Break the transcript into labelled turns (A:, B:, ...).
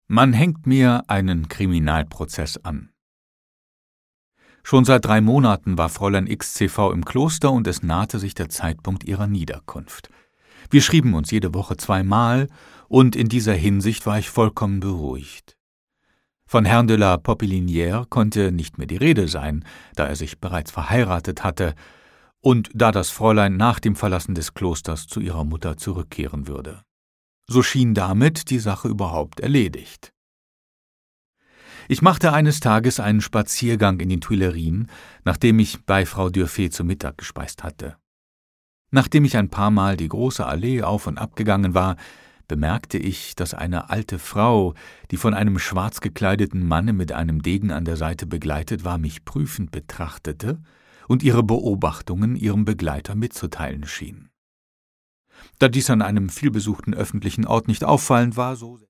A: Man hängt mir einen Kriminalprozess an. Schon seit 3 Monaten war Fräulein XCV im Kloster und es nahte sich der Zeitpunkt ihrer Niederkunft. Wir schrieben uns jede Woche 2-mal und in dieser Hinsicht war ich vollkommen beruhigt. Von Herrn de la Popelinière konnte nicht mehr die Rede sein, da er sich bereits verheiratet hatte und da das Fräulein nach dem Verlassen des Klosters zu ihrer Mutter zurückkehren würde. So schien damit die Sache überhaupt erledigt. Ich machte eines Tages einen Spaziergang in den Tuilerien, nachdem ich bei Frau Dürfé zu Mittag gespeist hatte. Nachdem ich ein paar Mal die große Allee auf und ab gegangen war, bemerkte ich, dass eine alte Frau, die von einem schwarz gekleideten Manne mit einem Degen an der Seite begleitet war, mich prüfend betrachtete und ihre Beobachtungen ihrem Begleiter mitzuteilen schien. Da dies an einem vielbesuchten öffentlichen Ort nicht auffallend war, so